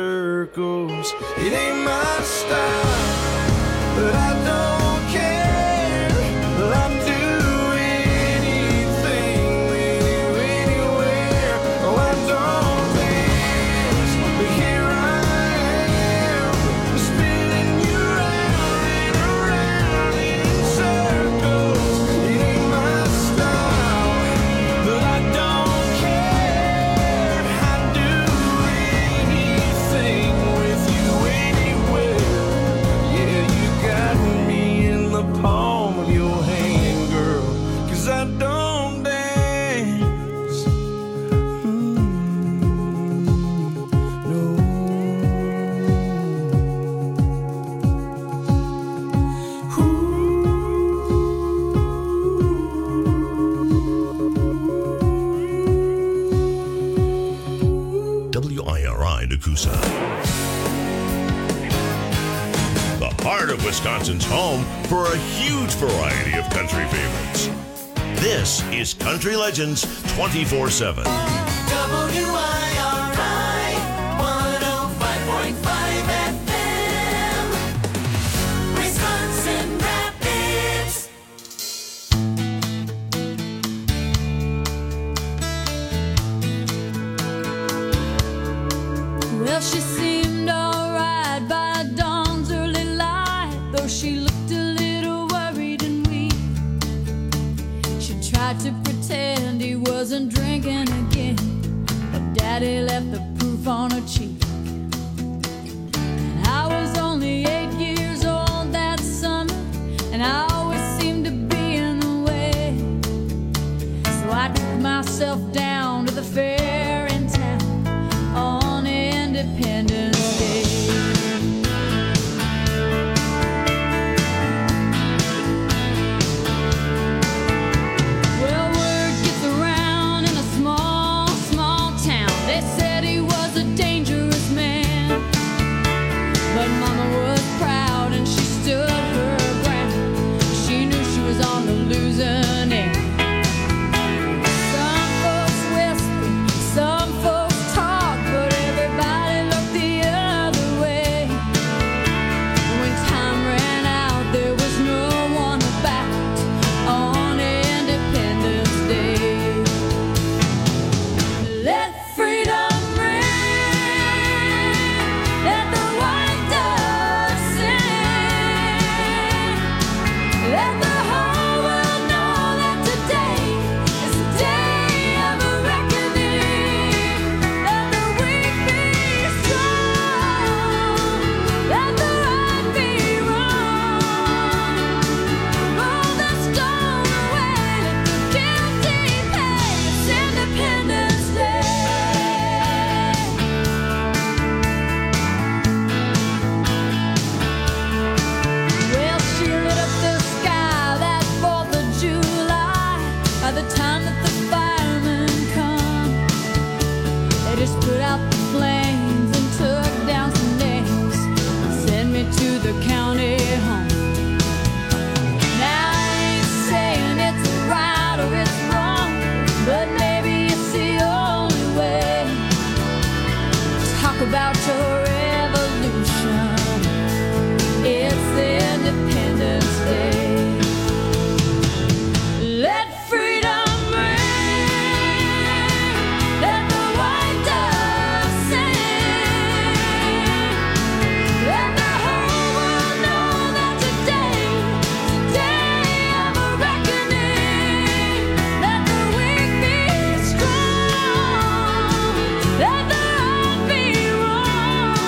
circles. It ain't my style, but I don't care. I'll do anything with you anywhere. Oh, I don't dance, but here I am, spinning you round and around in circles. It ain't my style, but I don't care. I'd do anything with you anywhere. Yeah, you got me in the palm of your hand, girl, 'cause I don't dance. No. WIRI Nakusa. The heart of Wisconsin's home for a huge variety of country favorites. This is Country Legends 24/7. WIRI 105.5 FM, Wisconsin Rapids. Well, she seemed alright by dawn's early light, though she looked a little worried and weak. She tried to pretend he wasn't drinking again, but Daddy left the proof on her cheek. And I was only 8 years old that summer, and I always seemed to be in the way. So I took myself down to the fair in town on Independence Day. Well, word gets around in a small, small town. They said he was a dangerous man, but Mama was proud and she stood her ground. She knew she was on the losing end. Some folks whisper, some folks talk, but everybody looked the other way. When time ran out, there was no one about on Independence Day. Let freedom ring, let the white dove sing, let the whole world know that today is a day of a reckoning. Let the weak be strong, let the right be wrong. Roll the stone away, let the guilty pay. It's Independence Day. Well, she lit up the sky that 4th of July. By the time that the firemen come, they just put out the flames and took down some names and sent me to the county home. Now I ain't saying it's right or it's wrong, but maybe it's the only way. Talk about your revolution. It's Independence Day. Let freedom ring, let the white dove sing, let the whole world know that today is a day of a reckoning. Let the weak be strong, let the right be wrong.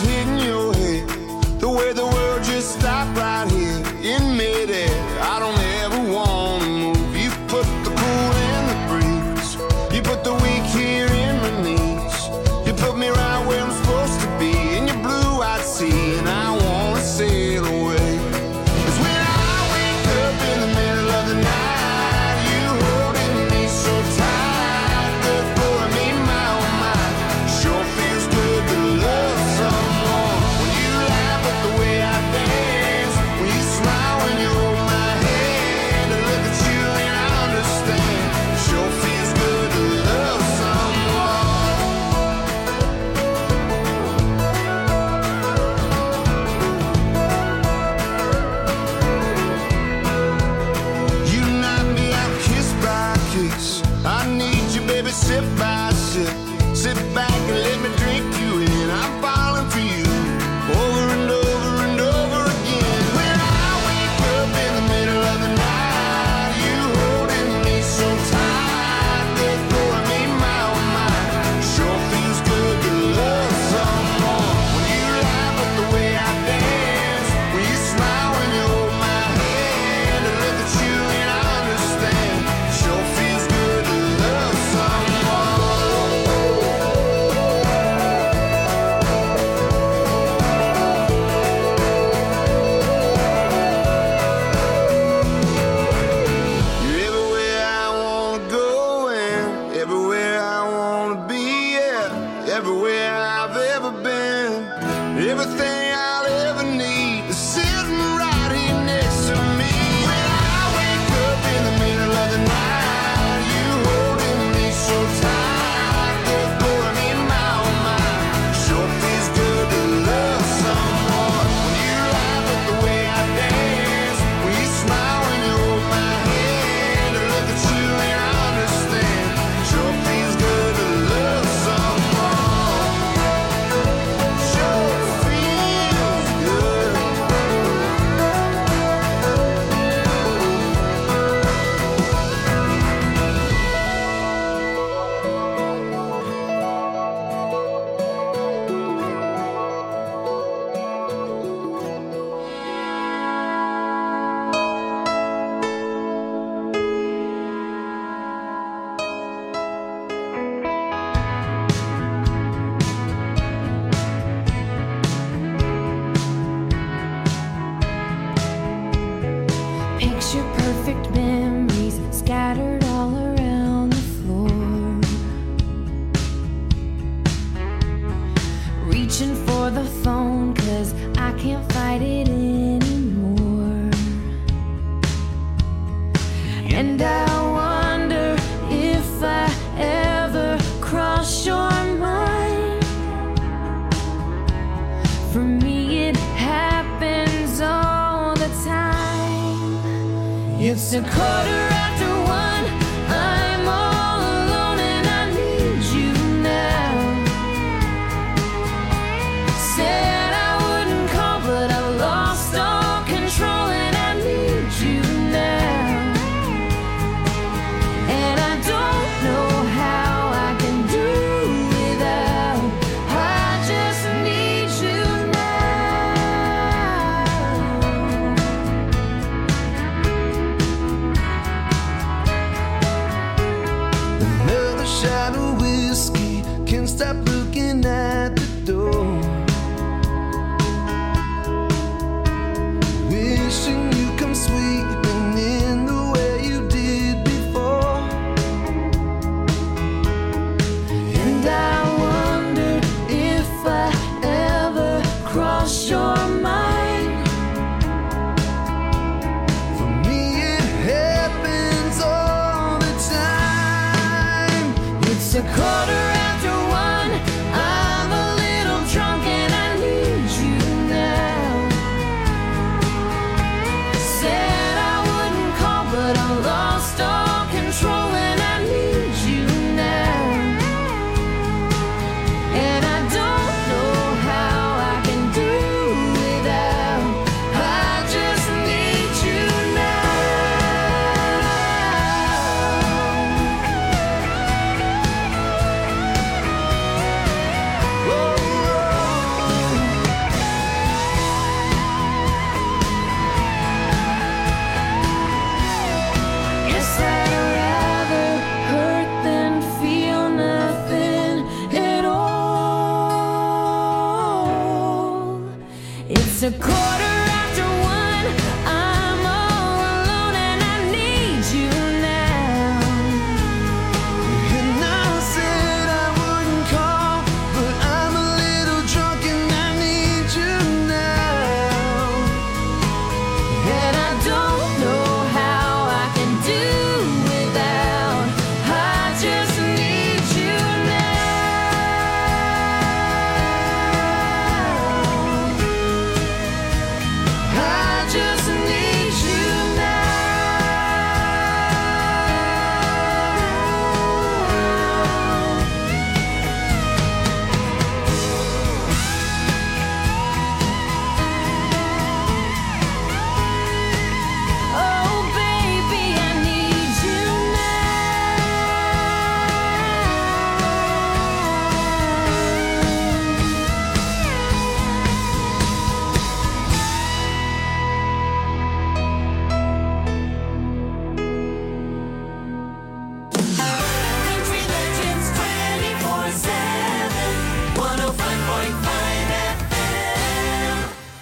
hitting your head, the way the world just stopped right here in midair. I don't ever wanna move. You put the cool in the breeze, you put the weak here in my knees, you put me right where I'm supposed to be in your blue-eyed sea, and I wanna sail away. 'Cause when I wake up in the middle of the night, you holding me so tight, good for me, my oh my. Sure feels good to love someone. When you laugh at the way I dance, when you smile when you hold my hand, I look at you and I understand. Sure feels good to love someone. You knock me out kiss by kiss. I need you, baby, sip by sip. Sit back and let me drink you in. I'm falling for you over and over and over again. When I wake up in the middle of the night, you holding me so tight, good for me, my oh my. Sure feels good to love someone. When you laugh at the way I dance, when you smile when you hold my hand, I look at you and I understand. Sure feels good to love someone. You're everywhere I wanna go and everywhere I wanna be, yeah. Everywhere I've ever been, everything I'll ever need is sitting right here next to me. When I wake up in the middle of the night, you holding me so tight, good for me, my oh my. Sure feels good to love someone. When you laugh at the way I dance, when you smile when you hold my hand, I look at you and I understand. Sure feels good to love someone. Sure feels good. Picture perfect memories scattered all around the floor. Reaching for the phone 'cause I can't fight it anymore. And I wonder if I ever cross your mind. For me it happens all the time. It's a quarter after one, I'm all alone and I need you now. Said I wouldn't call but I've lost all control and I need you now. And I don't know how I can do without. I just need you now. It's 1:15. I'm all alone and I need you now. And I said I wouldn't call, but I'm a little drunk and I need you now. And I don't know how I can do without. I just need you now. I just need you now. Oh, baby, I need you Country Legends 24/7, 105.5 FM.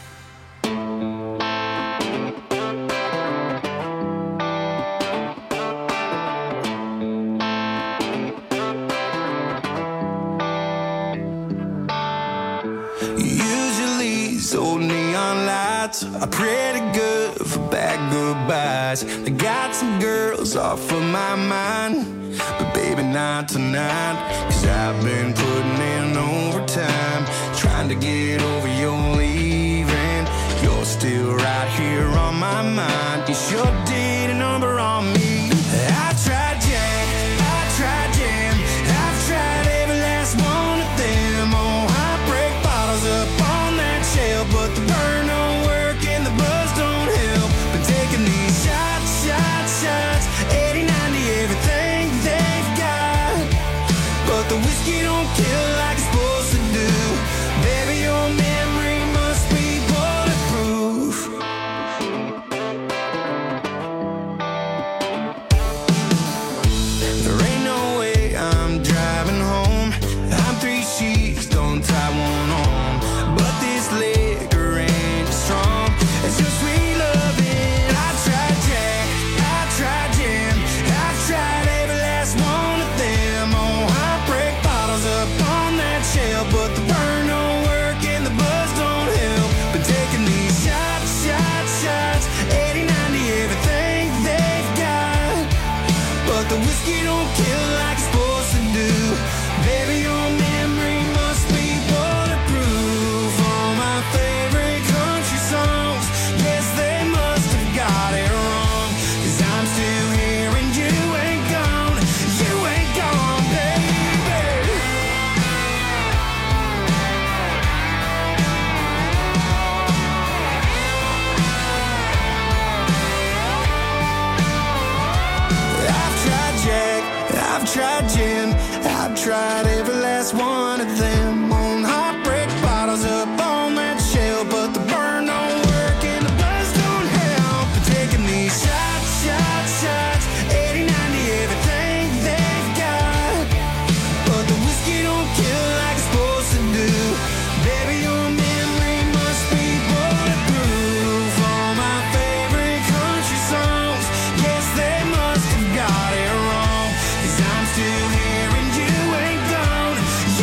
Usually these old neon lights are pretty good for bad goodbyes. I got some girls off of my mind, but baby not tonight. 'Cause I've been putting in overtime, trying to get over your leaving. You're still right here on my mind. You sure did a number on me. I tried Jack, I tried Jam, I've tried every last one of them. Oh, heartbreak bottles up on that shelf, but the burn don't work and the buzz don't help. Been taking these shots, shots, shots, 80, 90, everything they've got, but the whiskey don't kill like it's supposed to do. Baby, your memory must be bulletproof. There ain't no way I'm driving home. I'm 3 sheets, don't tie one on. But this liquor ain't strong. It's your sweet loving. I tried Jack, I tried Jam, I've tried every last one of them. Oh, heartbreak bottles up on that shelf, but the burn don't work and the buzz don't help. Been taking these shots, shots, shots, 80, 90, everything they've got, but the whiskey don't kill like it's supposed to do. Baby, your memory must be bulletproof. All my favorite country songs, yes, they must have got it wrong. 'Cause I'm still here and you ain't gone, baby. I've tried Jack, I've tried Jim, I've tried every last one of them. On heartbreak bottles up on that shelf, but the burn don't work and the buzz don't help. Been taking these shots, shots, shots, 80, 90, everything they've got, but the whiskey don't kill like it's supposed to do. Baby, your memory must be bulletproof. All my favorite country songs, yes, they must have got it wrong. 'Cause I'm still here and you ain't gone,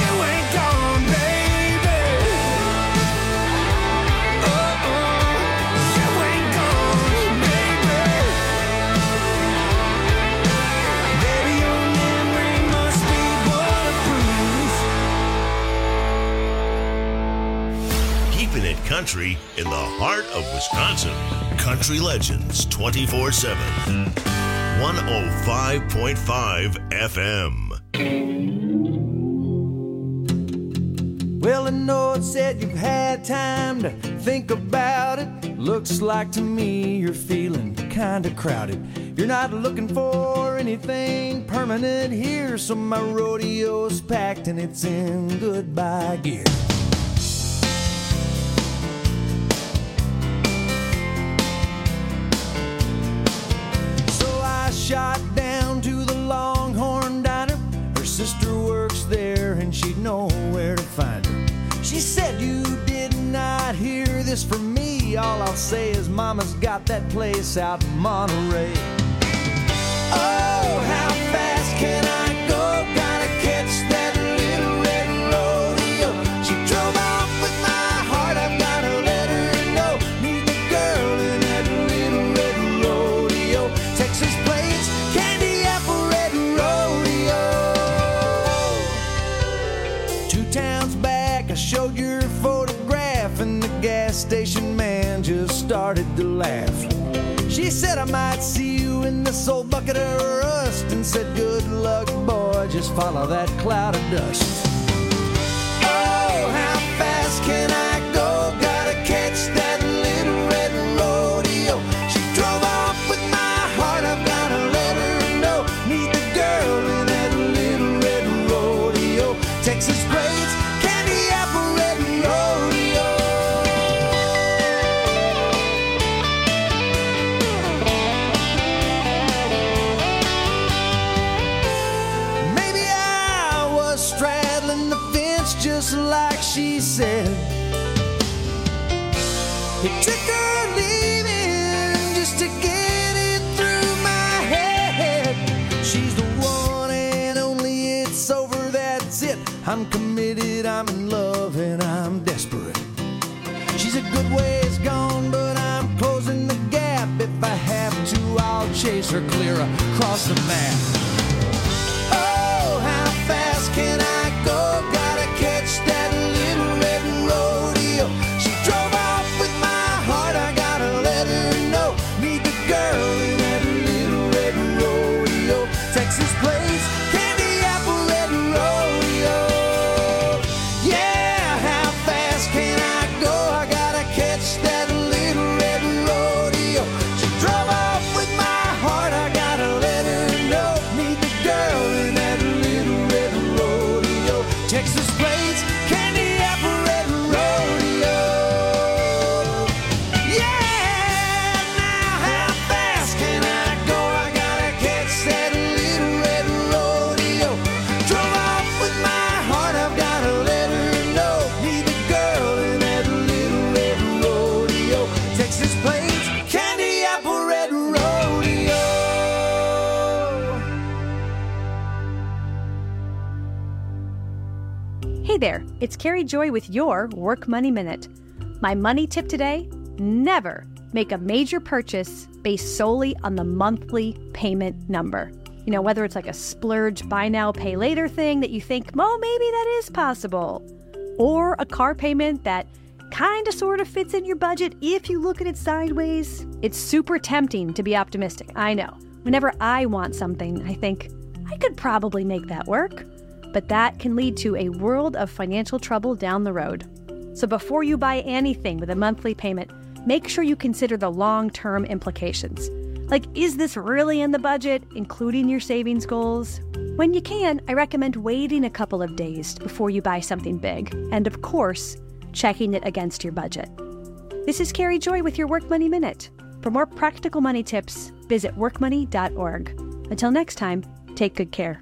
baby. Oh, you ain't gone, baby. Baby, your memory must be bulletproof. Keeping it country in the heart of Wisconsin. Country Legends 24/7. 105.5 FM. Well, I know it said you've had time to think about it. Looks like to me you're feeling kinda crowded. You're not looking for anything permanent here, so my rodeo's packed and it's in goodbye gear. So I shot down to the Longhorn Diner. Her sister works there and she'd know where to find her. She said you did not hear this for me. All I'll say is Mama's got that place out in Monterey. Oh, how fast can I go? Gotta catch that little red rodeo. She drove off with my heart, I've gotta let her know. Meet the girl in that little red rodeo. Texas plates, candy apple red rodeo. 2 towns back, I showed your photograph, and the gas station man just started to laugh. She said I might see you in this old bucket of rust, and said good luck, boy, just follow that cloud of dust. Oh, how fast can I go? Gotta catch that little red rodeo. She drove off with my heart, I've gotta let her know. Meet the girl in that little red rodeo. Texas plates, candy apple red rodeo. Maybe I was straddling the fence just like she said. It took her leaving just to get it through my head. She's the one and only, it's over, that's it. I'm committed, I'm in love, and I'm desperate. She's a good ways gone, but I'm closing the gap. If I have to, I'll chase her clear across the map. Oh, how fast can I go? Gotta catch that little red rodeo. She drove off with my heart, I gotta let her know. Meet the girl in that little red rodeo. Texas plates, candy apple red rodeo. Yeah, how fast can I go? I gotta catch that little red rodeo. She drove off with my heart, I gotta let her know. Meet the girl in that little red rodeo. Texas plates, candy apple red rodeo. Yeah, now how fast can I go? I gotta catch that little red rodeo. Drove off with my heart, I've gotta let her know. Meet the girl in that little red rodeo. Texas plates, candy apple red rodeo. Hey there, it's Carrie Joy with your Work Money Minute. My money tip today: never make a major purchase based solely on the monthly payment number. You know, whether it's like a splurge buy now, pay later thing that you think, oh, maybe that is possible, or a car payment that kind of sort of fits in your budget if you look at it sideways. It's super tempting to be optimistic, I know. Whenever I want something, I think, I could probably make that work. But that can lead to a world of financial trouble down the road. So before you buy anything with a monthly payment, make sure you consider the long-term implications. Like, is this really in the budget, including your savings goals? When you can, I recommend waiting a couple of days before you buy something big. And of course, checking it against your budget. This is Carrie Joy with your Work Money Minute. For more practical money tips, visit workmoney.org. Until next time, take good care.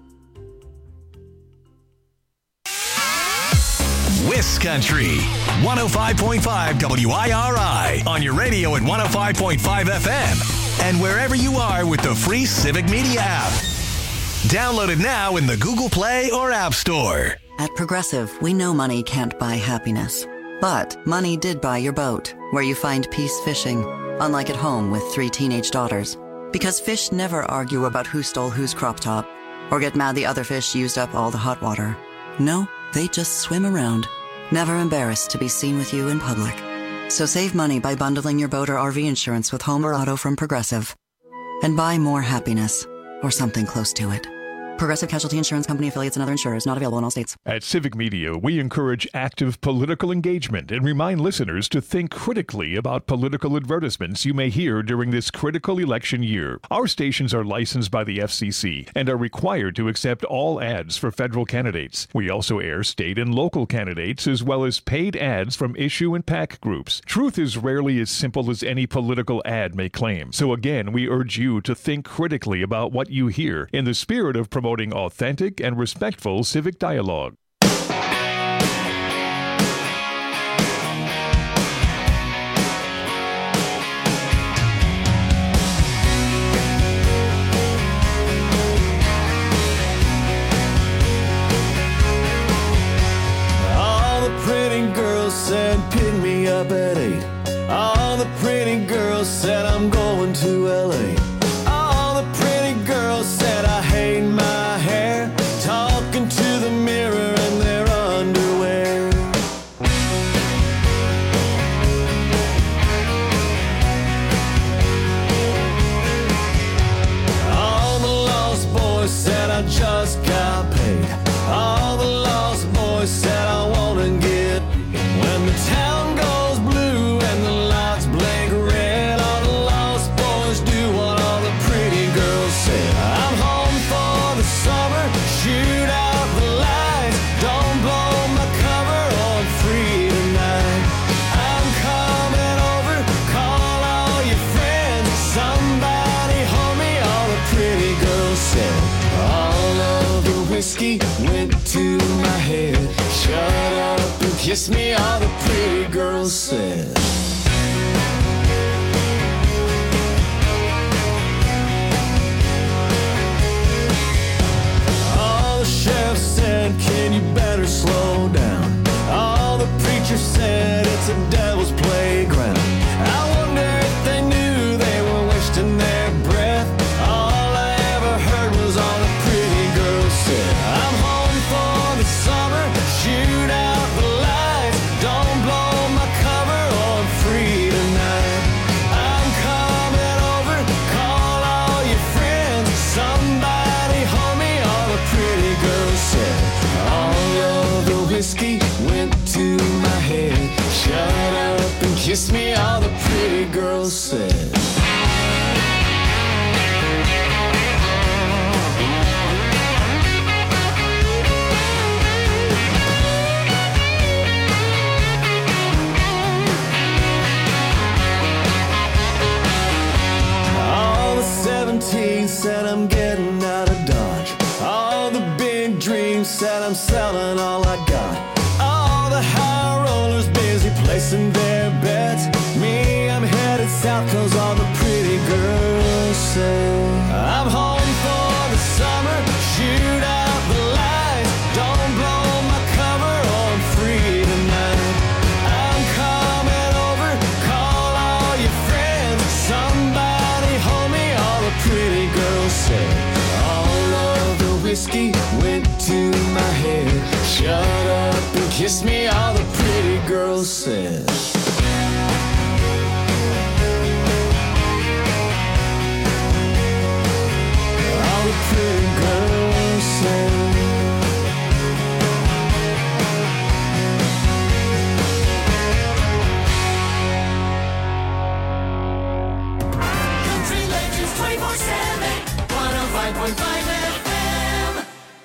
Wiss Country, 105.5 WIRI on your radio at 105.5 FM and wherever you are with the free Civic Media app. Download it now in the Google Play or App Store. At Progressive, we know money can't buy happiness. But money did buy your boat, where you find peace fishing, unlike at home with 3 teenage daughters. Because fish never argue about who stole whose crop top, or get mad the other fish used up all the hot water. No, they just swim around, never embarrassed to be seen with you in public. So save money by bundling your boat or RV insurance with home or auto from Progressive. And buy more happiness, or something close to it. Progressive Casualty Insurance Company affiliates and other insurers, not available in all states. At Civic Media, we encourage active political engagement and remind listeners to think critically about political advertisements you may hear during this critical election year. Our stations are licensed by the FCC and are required to accept all ads for federal candidates. We also air state and local candidates as well as paid ads from issue and PAC groups. Truth is rarely as simple as any political ad may claim. So again, we urge you to think critically about what you hear in the spirit of promoting authentic and respectful civic dialogue. said pick me up at 8. All the pretty girls said I'm going to LA. All the pretty girls said I hate my hair, talking to the mirror in their underwear. All the lost boys said I just got paid. All the lost boys said I wanna get. When the town goes blue and the lights blink red, all the lost boys do what all the pretty girls said. I'm home for the summer, shoot out the lights, don't blow my cover, on free tonight. I'm coming over, call all your friends, somebody hold me, all the pretty girls said. All of the whiskey went to my head, shut up and kiss me, all the pretty girls said. All the sheriff said, can you better slow down? All the preachers said, it's a devil's playground. I wonder if they knew they were wasting their breath. All I ever heard was all the pretty girls said. I'm home for the summer, shoot out the lights, don't blow my cover, on free tonight. I'm coming over, call all your friends, somebody hold me, all the pretty girls said. All of the whiskey went to my head, shut up and kiss me, all the pretty girls said. All the 17 said I'm getting out of Dodge. All the big dreams said I'm selling all I got. All the high rollers busy placing their bets. Me, I'm headed south cause all the pretty girls say. I'm home for the summer, shoot out the lights, don't blow my cover, on free tonight. I'm coming over, call all your friends, somebody hold me, all the pretty girls say. All of the whiskey went to my head, shut up and kiss me, all the pretty girls said. All the pretty girls said. Country Legends 24/7, 105.5 FM.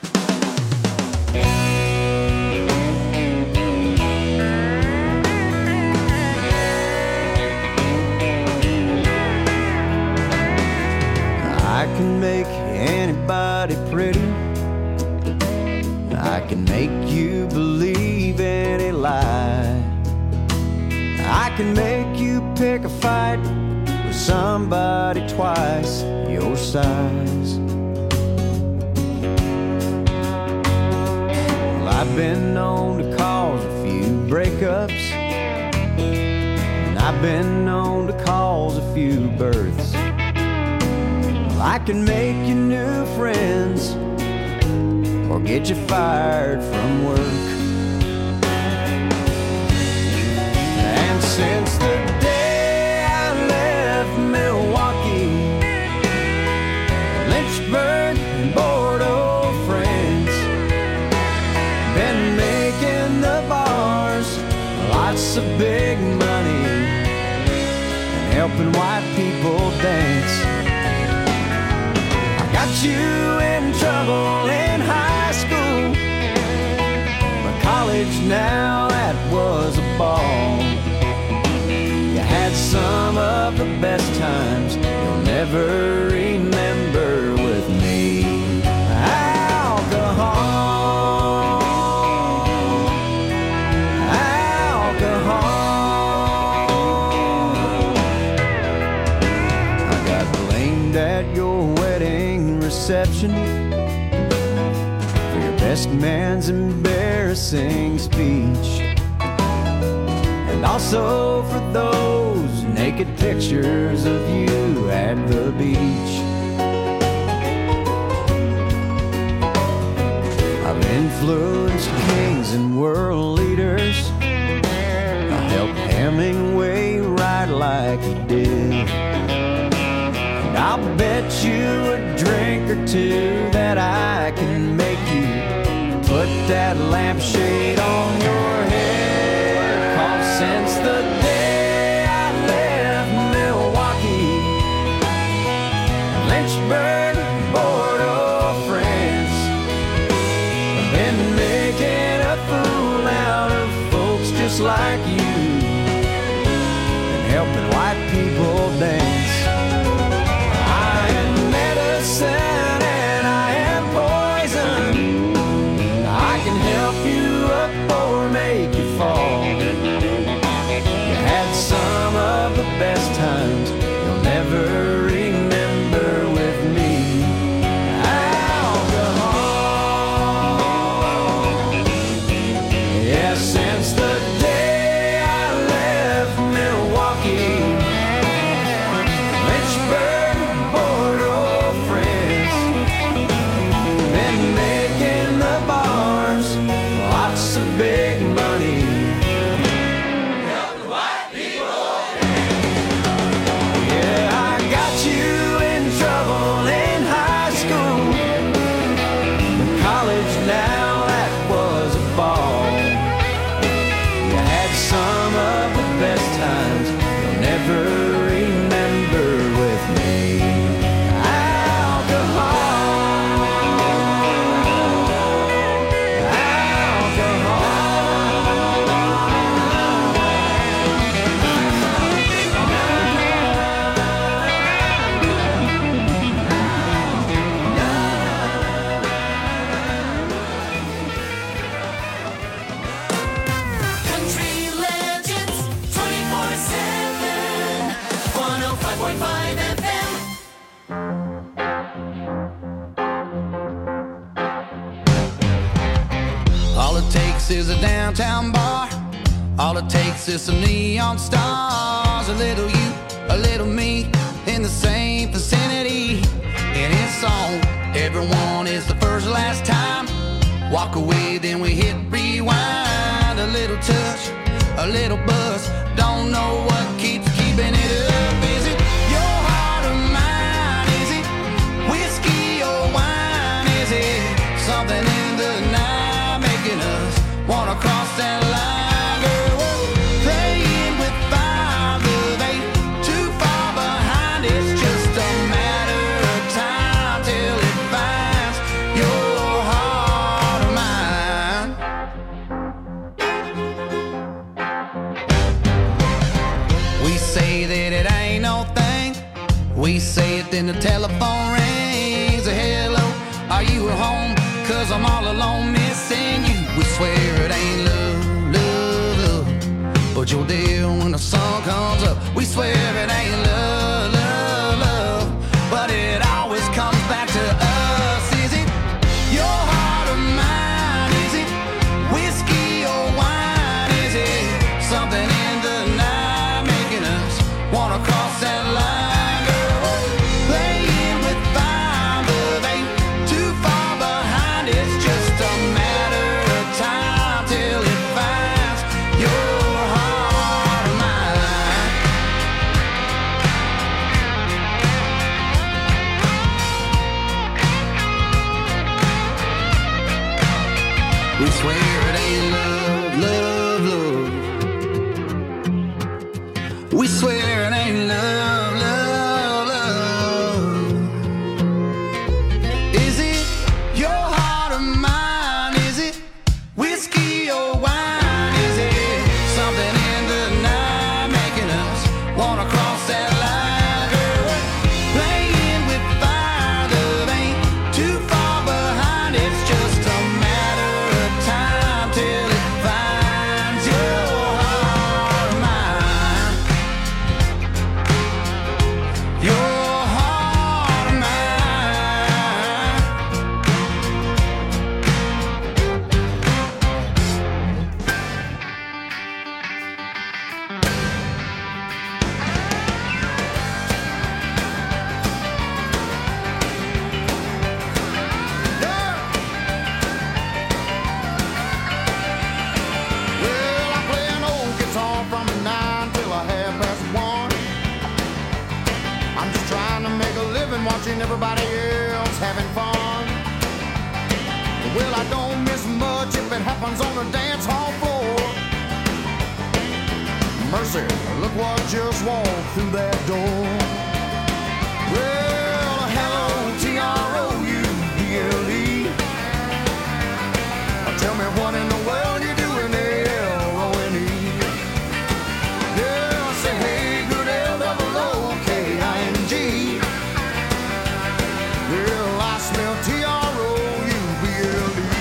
I can make anybody pretty. I can make you believe any lie. I can make you pick a fight with somebody twice your size. Well, I've been known to cause a few breakups, and I've been known to cause a few births. I can make you new friends or get you fired from work. And since the day I left Milwaukee, Lynchburg and Bordeaux, France, been making the bars lots of big money and helping white people dance. Got you in trouble in high school, but college now, that was a ball. You had some of the best times you'll never remember with me. Alcohol, alcohol. I got blamed at your wedding reception for your best man's embarrassing speech. and also for those naked pictures of you at the beach. I've influenced kings and world leaders. I helped Hemingway write like he did. And I'll bet you a drink or two that I can make you put that lampshade on your head. 'Cause since the day I left Milwaukee, Lynchburg, Bordeaux, France, I've been making a fool out of folks just like you and helping white people dance. I am medicine and I am poison. I can help you up or make you fall. You had some of the best times you'll never remember with me. Alcohol. Yeah, since the day I left Milwaukee, Lynchburg, Bordeaux, France, been making the bars lots of big money. Yeah, I got you in trouble in high school. In college now, that was a ball. You had some of the best times you'll never remember with me. Alcohol. Country Legends 24/7, 105.5 FM. All it takes is a downtown bar. All it takes is some neon stars. A little you, a little me, in the same vicinity. And it's on. Everyone is the first last time. Walk away, then we hit rewind. A little touch, a little buzz. Don't know what keeps keeping it up. Is it your heart or mine? Is it whiskey or wine? Is it something in the night making us wanna cross that line? Girl, we're playing with fire, love ain't too far behind. It's just a matter of time till it finds your heart or mine. We say that it ain't no thing. We say it, then the telephone rings. Hello, are you at home? 'Cause I'm all alone missing you. We swear it ain't love, love, love, but you're there when the sun comes up. We swear it ain't love, love, love, but it always comes back to us. Is it your heart or mine? Is it whiskey or wine? Is it something in the night making us wanna cross that line? Girl, we're playing with fire, love ain't too far behind. It's just a matter of time till it finds your heart or mine. We swear it ain't love, love, love. We swear it ain't love, love, love. Is it your heart or mine? Is it whiskey or wine? Is it something in the night making us wanna cross that line? Girl, we're playing with fire, love ain't too far behind. It's just a matter of time till it finds your heart or mine. everybody else having fun. Well, I don't miss much if it happens on the dance hall floor. Mercy, look what just walked through that door. Well, hello, T-R-O-U-B-L-E. Tell me what in the world you doing, L-O-N-E. Yeah, I say, hey, good L-O-O-K-I-N-G. Well, I smell T-R-O-U-B-L-E.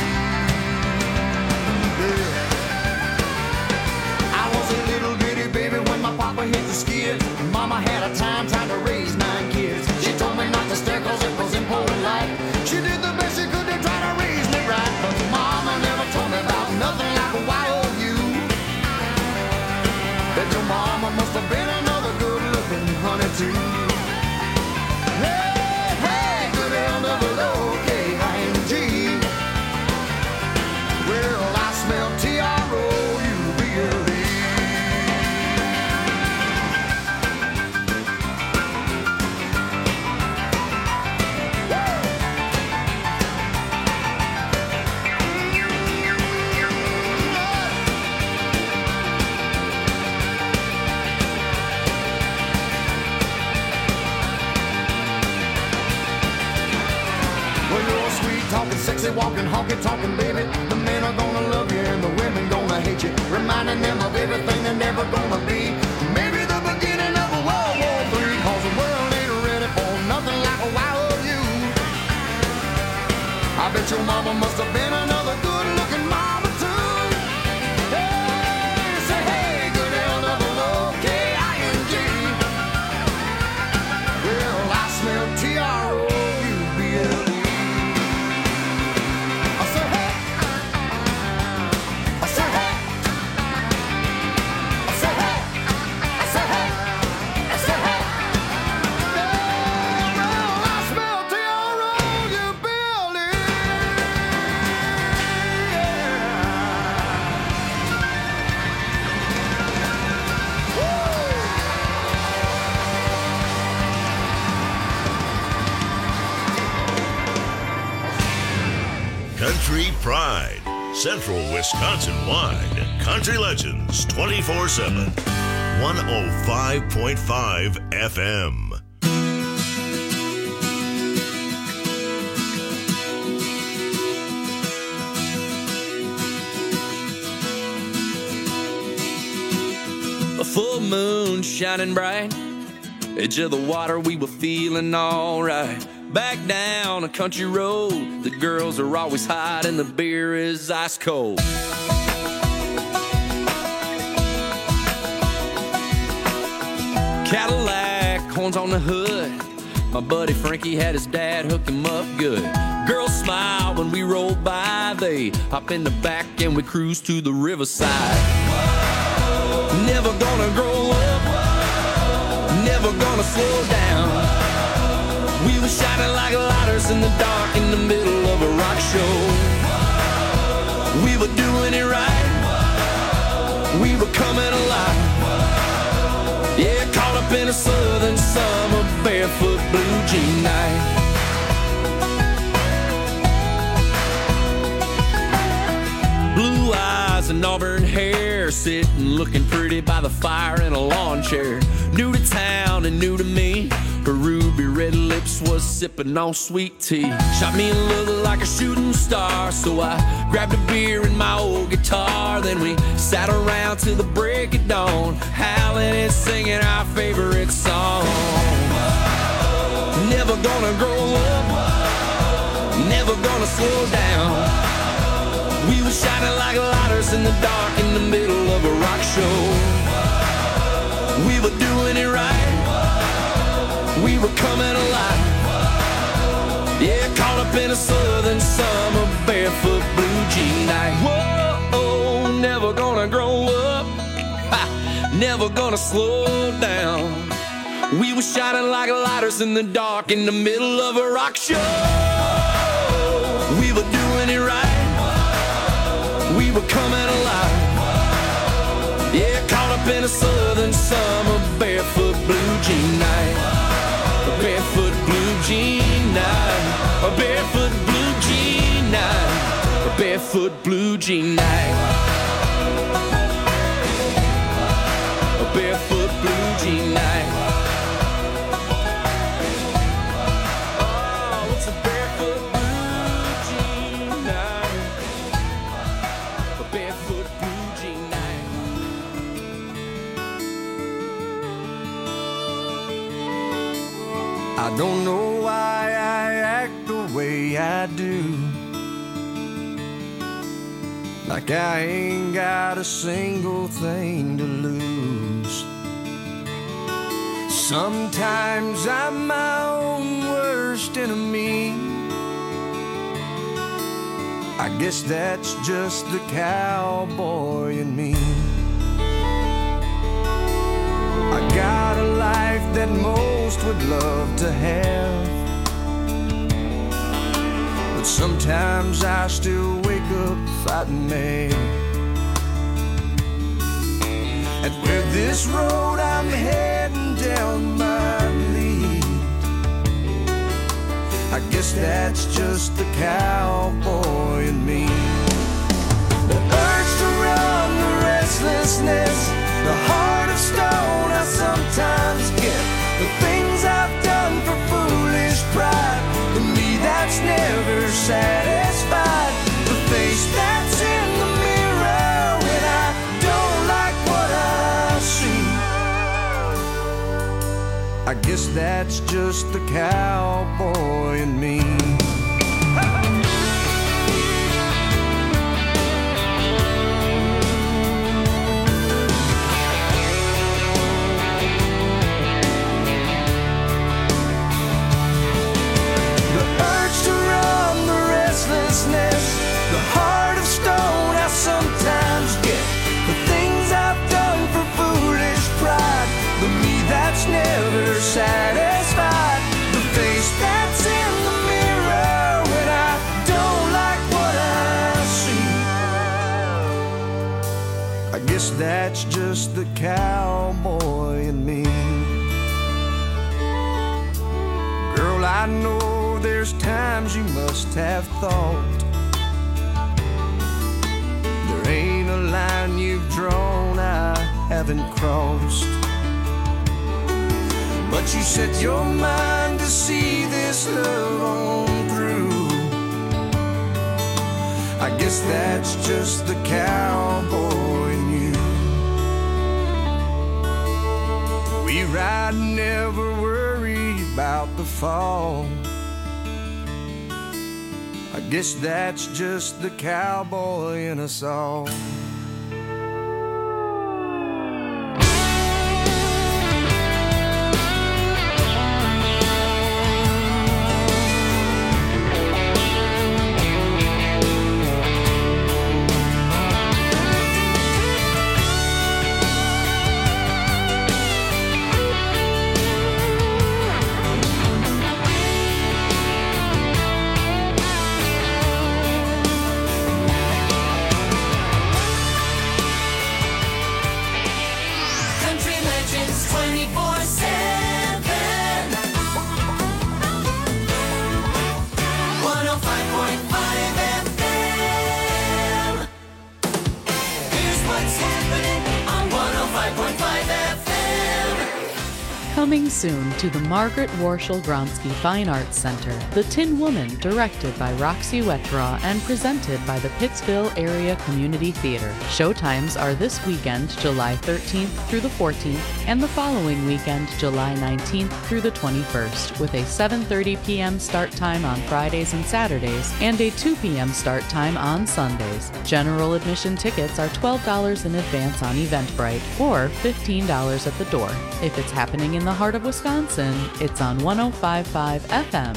Yeah. I was a little bitty baby when my papa hit the skid. Mama had a time trying to raise 9 kids. She told me not to stare cause it was impolite. She did the best she could to try to raise me right. But Mama never told me about nothing like a Y-O-U. Bet your mama must have been another good-looking honey too. Hey, hey, good L-O-O-K-I-N-G. Well, I smell T-R-O-U-B-L-E. Talking sexy, walking, honky, talking, baby. The men are gonna love you and the women gonna hate you. Reminding them of everything they're never gonna be. Maybe the beginning of a World War III. Cause the world ain't ready for nothing like a Y-O-U. I bet your mama must have been another good-looking mama too. Hey, say hey, good L-O-O-K-I-N-G. Well, I smell T-R-O-U-B-L-E. Country Pride, Central Wisconsin-wide. Country Legends 24/7. 105.5 FM. A full moon shining bright, edge of the water, we were feeling alright. Back down a country road, the girls are always hot and the beer is ice cold. Cadillac, horns on the hood, my buddy Frankie had his dad hook him up good. Girls smile when we roll by, they hop in the back and we cruise to the riverside. Never gonna grow up, never gonna slow down. We were shining like lighters in the dark in the middle of a rock show. We were doing it right, we were coming alive. Yeah, caught up in a southern summer barefoot blue jean night. Blue eyes and auburn hair, sitting looking pretty by the fire in a lawn chair. New to town and new to me, her ruby red lips was sipping on sweet tea. Shot me a look like a shooting star, so I grabbed a beer and my old guitar. Then we sat around till the break of dawn, howling and singing our favorite song. Never gonna grow up, never gonna slow down. We were shining like lighters in the dark in the middle of a rock show. We were doing it right, we were coming alive. Yeah, caught up in a southern summer barefoot blue jean night. Whoa, never gonna grow up, ha, never gonna slow down. We were shining like lighters in the dark in the middle of a rock show. We were doing it right, we were coming alive. Yeah, caught up in a southern summer barefoot blue jean night. A barefoot blue jean barefoot blue jean night. A barefoot blue jean night. Oh, it's a barefoot blue jean night. A barefoot blue jean night. I don't know why I act the way I do. Like I ain't got a single thing to lose. Sometimes I'm my own worst enemy. I guess that's just the cowboy in me. I got a life that most would love to have, but sometimes I still wake up fighting mad. And where this road I'm heading down might lead, I guess that's just the cowboy in me. The urge to run, the restlessness, the heart of stone I sometimes get. The things I've done for foolish pride, to me that's never satisfied. The face that's in the mirror when I don't like what I see, I guess that's just the cowboy in me. The heart of stone I sometimes get. The things I've done for foolish pride, the me that's never satisfied. The face that's in the mirror when I don't like what I see, I guess that's just the cowboy in me. Girl, I know there's times you must have thought there ain't a line you've drawn I haven't crossed. But you set your mind to see this love on through. I guess that's just the cowboy in you. We ride, never worry about the fall. I guess that's just the cowboy in us all. Coming soon to the Margaret Warshel Gronsky Fine Arts Center, The Tin Woman, directed by Roxy Wetdraw and presented by the Pittsville Area Community Theater. Showtimes are this weekend, July 13th through the 14th, and the following weekend, July 19th through the 21st, with a 7:30 p.m. start time on Fridays and Saturdays, and a 2 p.m. start time on Sundays. General admission tickets are $12 in advance on Eventbrite, or $15 at the door. If it's happening in the heart of Wisconsin, it's on 105.5 FM.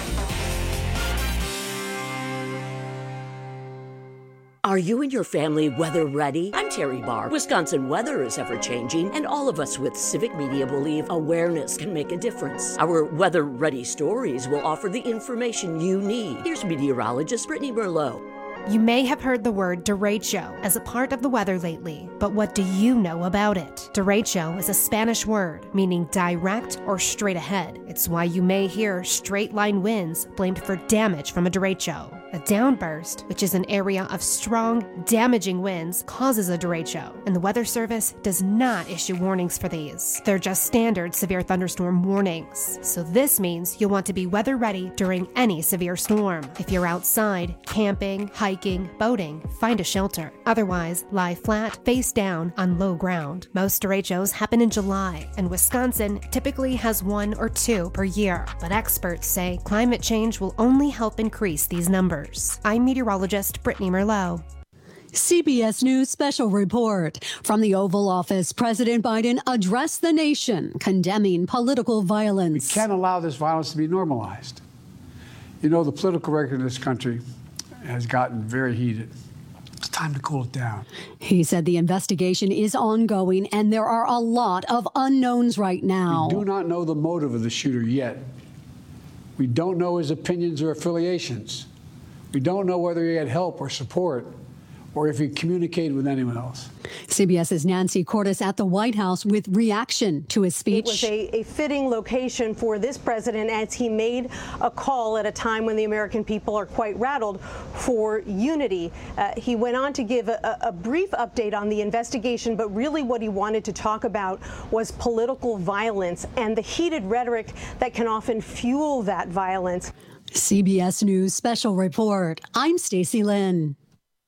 Are you and your family weather ready? I'm Terry Barr. Wisconsin weather is ever changing, and all of us with Civic Media believe awareness can make a difference. Our weather ready stories will offer the information you need. Here's meteorologist Brittany Merlot. You may have heard the word derecho as a part of the weather lately, but what do you know about it? Derecho is a Spanish word meaning direct or straight ahead. It's why you may hear straight line winds blamed for damage from a derecho. A downburst, which is an area of strong, damaging winds, causes a derecho, and the Weather Service does not issue warnings for these. They're just standard severe thunderstorm warnings. So this means you'll want to be weather ready during any severe storm. If you're outside, camping, hiking, boating, find a shelter. Otherwise, lie flat, face down on low ground. Most derechos happen in July, and Wisconsin typically has 1 or 2 per year. But experts say climate change will only help increase these numbers. I'm meteorologist Brittany Merlot. CBS News special report. From the Oval Office, President Biden addressed the nation, condemning political violence. We can't allow this violence to be normalized. You know, the political record in this country has gotten very heated. It's time to cool it down. He said the investigation is ongoing and there are a lot of unknowns right now. We do not know the motive of the shooter yet. We don't know his opinions or affiliations. We don't know whether he had help or support, or if he communicated with anyone else. CBS's Nancy Cordes at the White House with reaction to his speech. It was a fitting location for this president as he made a call at a time when the American people are quite rattled for unity. He went on to give a brief update on the investigation, but really what he wanted to talk about was political violence and the heated rhetoric that can often fuel that violence. CBS News special report. I'm Stacey Lynn.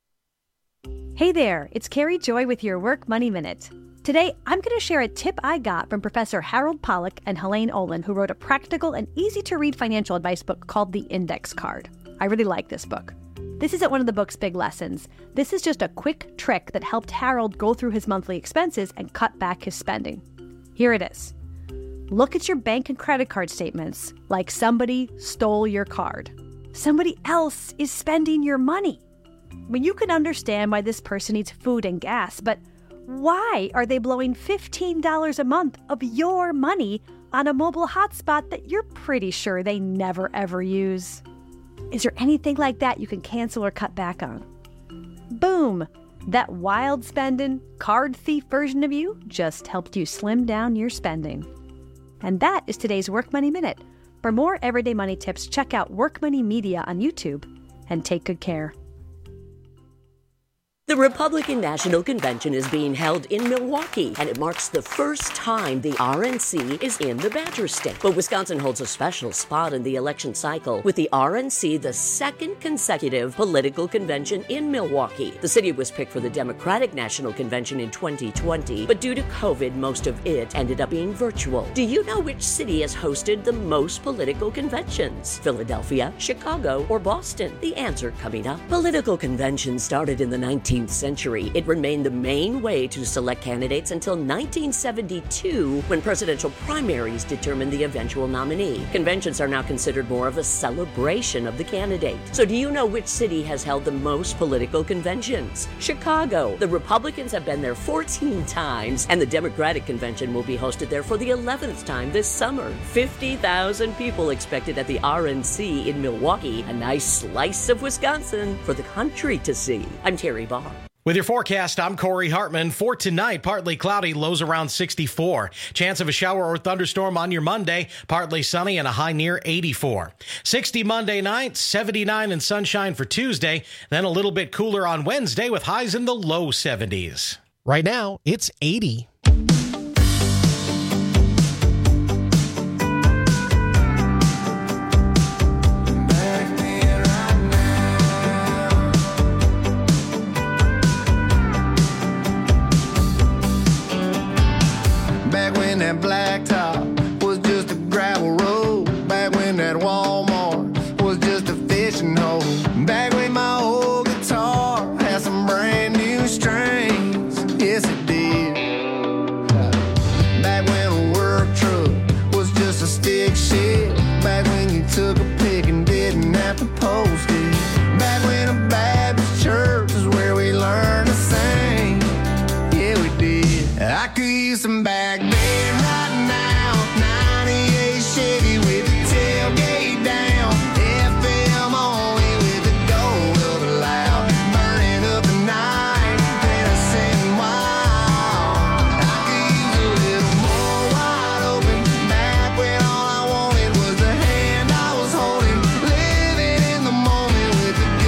Hey there, it's Carrie Joy with your Work Money Minute. Today, I'm going to share a tip I got from Professor Harold Pollack and Helene Olin, who wrote a practical and easy-to-read financial advice book called The Index Card. I really like this book. This isn't one of the book's big lessons. This is just a quick trick that helped Harold go through his monthly expenses and cut back his spending. Here it is. Look at your bank and credit card statements like somebody stole your card. Somebody else is spending your money. I mean, you can understand why this person needs food and gas, but why are they blowing $15 a month of your money on a mobile hotspot that you're pretty sure they never ever use? Is there anything like that you can cancel or cut back on? Boom! That wild spending, card thief version of you just helped you slim down your spending. And that is today's Work Money Minute. For more everyday money tips, check out Work Money Media on YouTube and take good care. The Republican National Convention is being held in Milwaukee, and it marks the first time the RNC is in the Badger State. But Wisconsin holds a special spot in the election cycle, with the RNC the second consecutive political convention in Milwaukee. The city was picked for the Democratic National Convention in 2020, but due to COVID, most of it ended up being virtual. Do you know which city has hosted the most political conventions? Philadelphia, Chicago, or Boston? The answer coming up. Political conventions started in the 19th century. It remained the main way to select candidates until 1972, when presidential primaries determined the eventual nominee. Conventions are now considered more of a celebration of the candidate. So do you know which city has held the most political conventions? Chicago. The Republicans have been there 14 times, and the Democratic convention will be hosted there for the 11th time this summer. 50,000 people expected at the RNC in Milwaukee, a nice slice of Wisconsin for the country to see. I'm Terry Barr. With your forecast, I'm Corey Hartman. For tonight, partly cloudy, lows around 64. Chance of a shower or thunderstorm on your Monday, partly sunny and a high near 84. 60 Monday night, 79 and sunshine for Tuesday, then a little bit cooler on Wednesday with highs in the low 70s. Right now, it's 80. That blacktop was just a gravel road. Back when that Walmart was just a fishing hole. Back when my old guitar had some brand new strings. Yes, it did. Back when a work truck was just a stick shift. Back when you took a pic and didn't have to post it. Back when a Baptist church is where we learned to sing. Yeah, we did. I could use some back then. Chevy with the tailgate down, FM only with the door loud, burning up the night, innocent and wild. I could use a little more wide open, back when all I wanted was the hand I was holding, living in the moment with the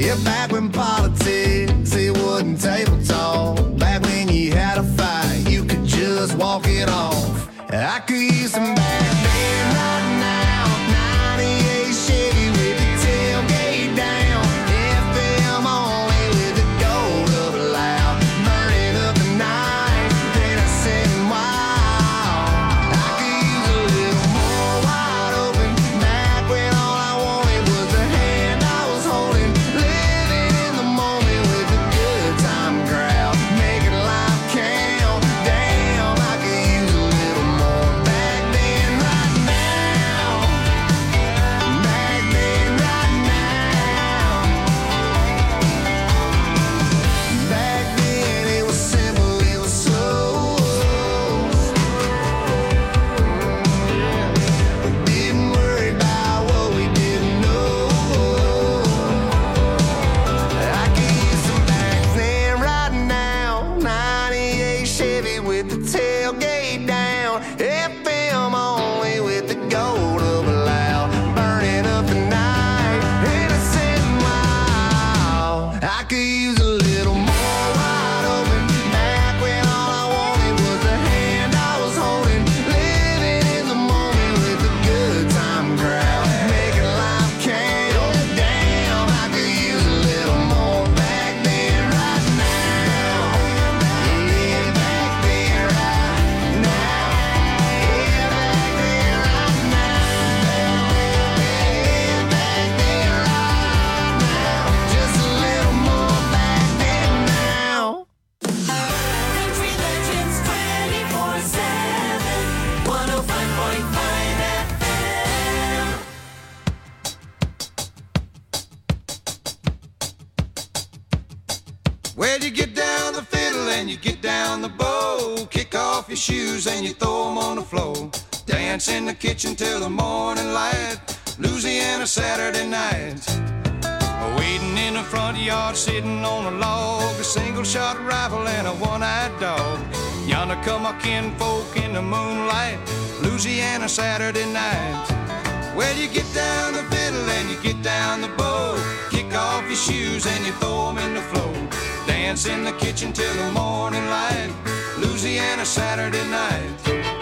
Yeah, back when politics, it wasn't table talk. Back when you had a fight, you could just walk it off. I could use some back then right now. 98 Chevy with the tailgate down. FM only with the gold up loud. Burning up the night, then I said wow. I could use a little more wide open. Back when all I wanted was the hand I was holding. Living in the moment with the good time crowd. Making life count. Damn, I could use a little more back then, right now. Back then, right now. Back then it was simple, it was slow. We didn't worry about what we didn't know. I could use some back then right now. 98 Chevy with the tailgate down. FM only with the gold up loud. Burning up the night. And I said, wow. I could use a little more wide open. Back when all I wanted was the hand I was holding. Living in the moment with the good time crowd. Making life count. Damn, I could use a little more back then, right now. Yeah, back then, right now. Yeah, back then, right now. Yeah, back then, right now. Just a little more back then now. Country Legends 24/7, 105.5 FM. Well, you get down the fiddle and you get down the bow. Kick off your shoes and you throw 'em on the floor. Dance in the kitchen till the morning light. Louisiana Saturday night. Waiting in the front yard, sitting on a log. A single shot rifle and a one-eyed dog. Yonder come my kinfolk in the moonlight. Louisiana Saturday night. Well, you get down the fiddle and you get down the bow. Kick off your shoes and you throw 'em in the floor. Dance in the kitchen till the morning light. Louisiana Saturday night.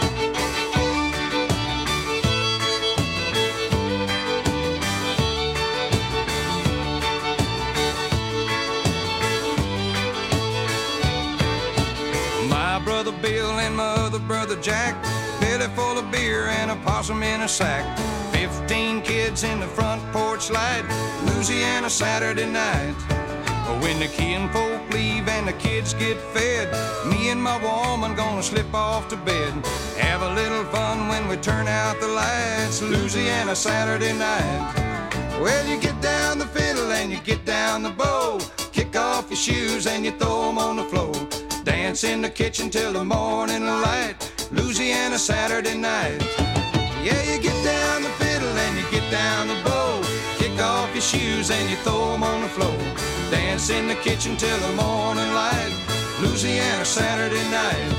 My brother Bill and my other brother Jack, belly full of beer and a possum in a sack. 15 kids in the front porch light. Louisiana Saturday night. When the kinfolk leave and the kids get fed, me and my woman gonna slip off to bed. Have a little fun when we turn out the lights. Louisiana Saturday night. Well, you get down the fiddle and you get down the bow. Kick off your shoes and you throw 'em on the floor. Dance in the kitchen till the morning light. Louisiana Saturday night. Yeah, you get down the fiddle and you get down the bow. Kick off your shoes and you throw 'em on the floor. Dance in the kitchen till the morning light. Louisiana Saturday night.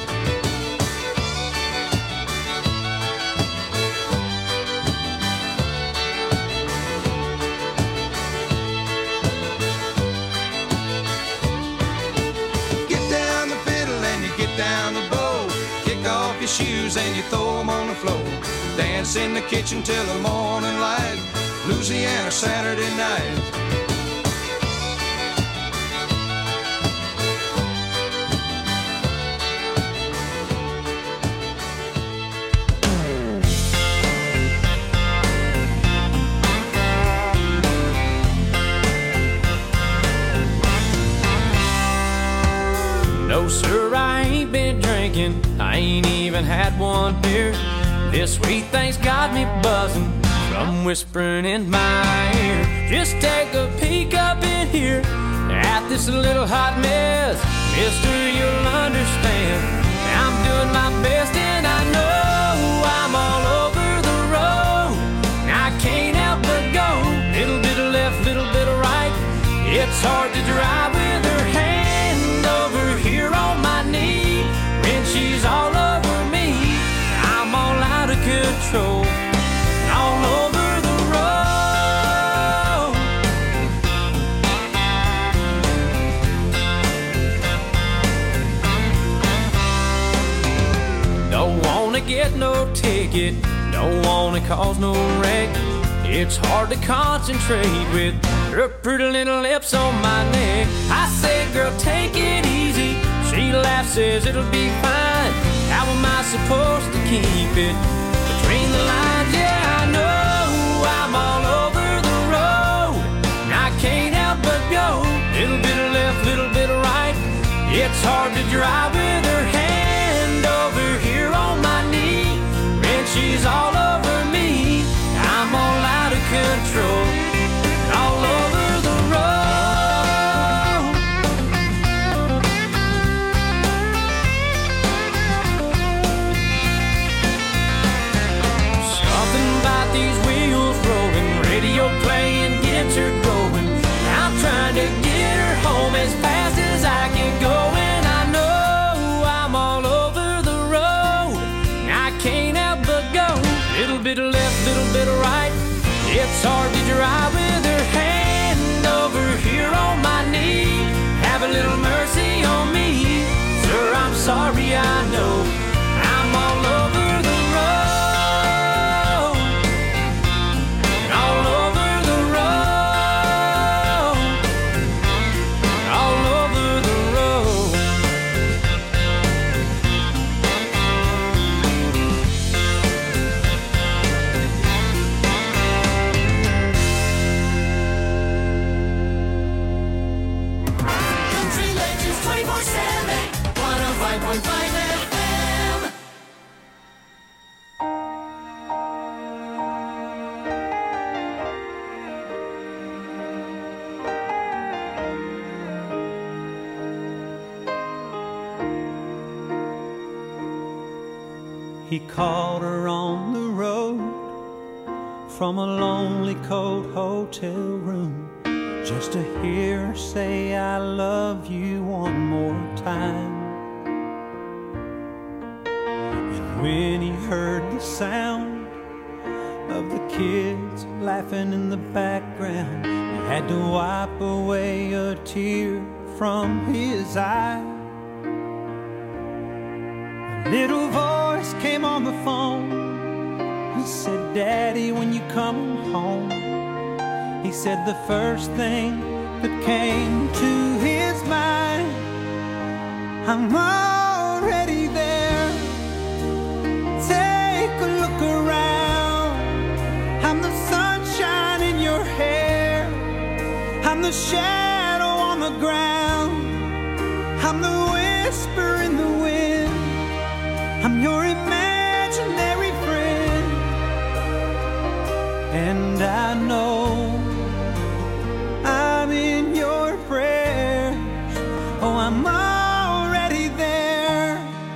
Get down the fiddle and you get down the bow. Kick off your shoes and you throw 'em on the floor. Dance in the kitchen till the morning light. Louisiana Saturday night. No, sir, I ain't been drinking. I ain't even had one beer. This sweet thing's got me buzzing from whispering in my ear. Just take a peek up in here at this little hot mess. Mister, you'll understand. I'm doing my best and I know I'm all over the road. I can't help but go. Little bit of left, little bit of right. It's hard to drive with her hand over here on my knee. When she's all over me, I'm all out of control. All over the road. no ticket, don't wanna cause no wreck. It's hard to concentrate with her pretty little lips on my neck. I say, girl, take it easy. She laughs, says it'll be fine. How am I supposed to keep it between the lines? Yeah, I know I'm all over the road, and I can't help but go. Little bit of left, little bit of right. It's hard to drive with her hand over here on my knee, and she's all over me. I'm all out of control, all over the road. Something about these wheels rolling, radio playing gets her going. I'm trying to get her home as fast as I can go, and I know I'm all over the road, and I can't help but go. Little bit of left, little bit of right. It's hard to drive with her hand over here on my knee. Have a little mercy on me, sir, I'm sorry, I know I'm all over the road, all over the road, all over the road. Country Legends 24/7, 105.5 FM. He called her on the road from a lonely, cold hotel room just to hear her say, I love you one more time. And when he heard the sound of the kids laughing in the background, he had to wipe away a tear from his eye. A little voice came on the phone and said, Daddy, when you come home. He said the first thing that came to his mind, I'm already there. Take a look around. I'm the sunshine in your hair. I'm the shadow on the ground. I'm the whisper in the wind. I'm your imaginary friend. And I know I'm in your prayers. Oh, I'm already there.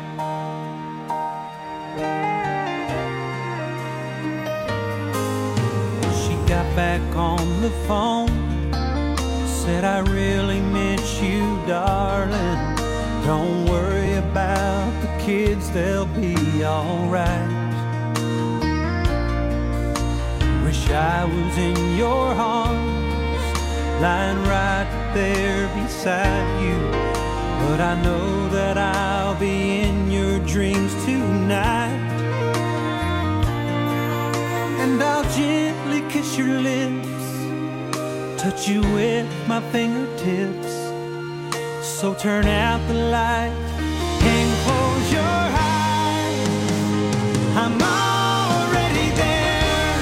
She got back on the phone, said, I really miss you, darling. Don't worry about the kids, they'll be alright. Wish I was in your arms, lying right there beside you. But I know that I'll be in your dreams tonight. And I'll gently kiss your lips, touch you with my fingertips. So turn out the light and close your eyes. I'm already there.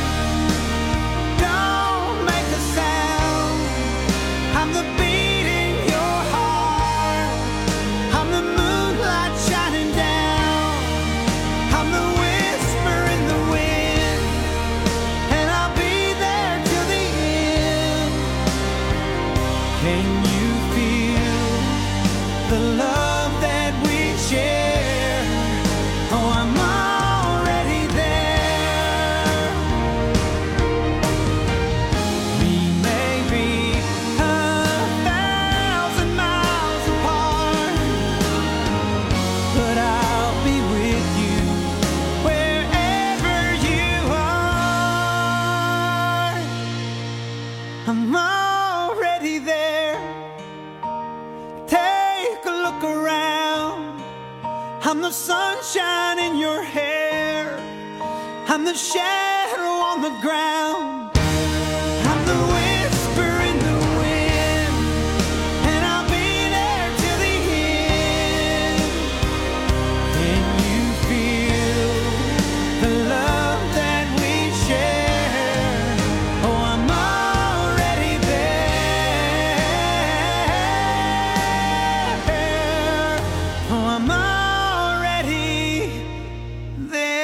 Don't make a sound. I'm the beat in your heart. I'm the moonlight shining down. I'm the whisper in the wind. And I'll be there till the end. Can you feel the love that we share? Oh, I'm already there. We may be 1,000 miles apart, but I'll be with you wherever you are. I'm already there. Take a look around. I'm the sunshine in your hair. the shadow on the ground. I'm the whisper in the wind, and I'll be there till the end. Can you feel the love that we share? Oh, I'm already there. Oh, I'm already there.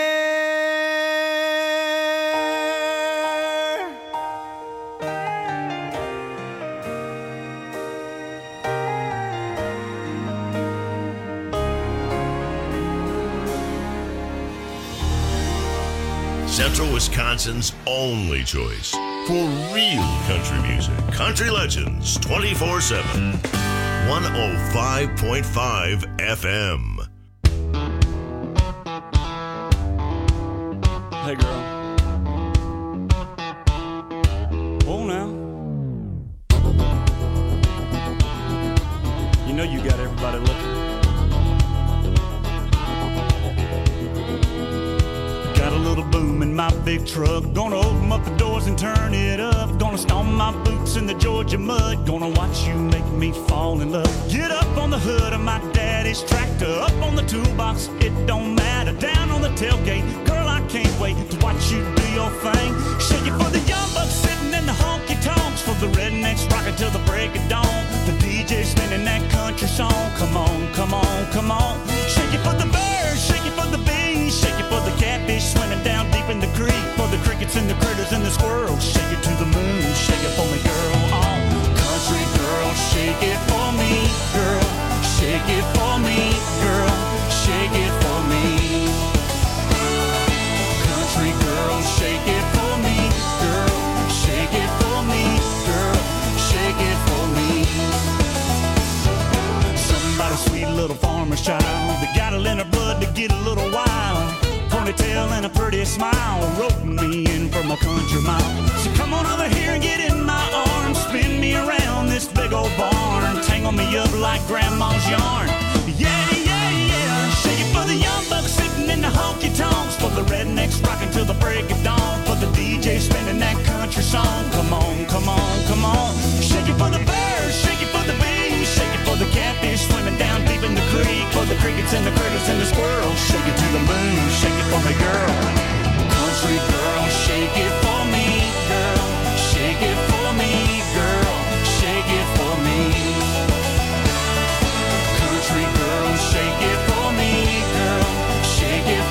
Central Wisconsin's only choice for real country music. Country Legends 24/7. 105.5 FM. Hey girl. Oh now. You know you got everybody looking. Got a little boom in my big truck. Gonna open up the doors and turn it up. Gonna stomp my boots in the Georgia mud. Gonna watch you make me fall in love. Get up on the hood of my daddy's tractor. Up on the toolbox, it don't matter. Down on the tailgate, girl, I can't wait to watch you do your thing. Shake it for the young bucks sitting in the honky tonks. For the rednecks rocking till the break of dawn. The DJ spinning that country song. Come on, come on, come on. Shake it for the birds, shake it for the bees. Shake it for the catfish swimming down deep in the creek. For the crickets and the critters and the squirrels. Shake it to the moon, shake it for me, girl. Oh, country girl, shake it for me, girl. Shake it for me, girl. Shake it for me. Country girl, shake it for me, girl. Shake it for me, girl. Shake it for me. Somebody sweet little farmer's child that got it in her blood to get a little wild. Ponytail and a pretty smile, roping me in from a country mile. So come on over here and get in my arms, spin me around this big old barn, tangle me up like grandma's yarn. Yeah, yeah, yeah. Shake it for the young bucks sitting in the honky tonks. For the rednecks rocking till the break of dawn. For the DJ spinning that country song. Come on, come on, come on.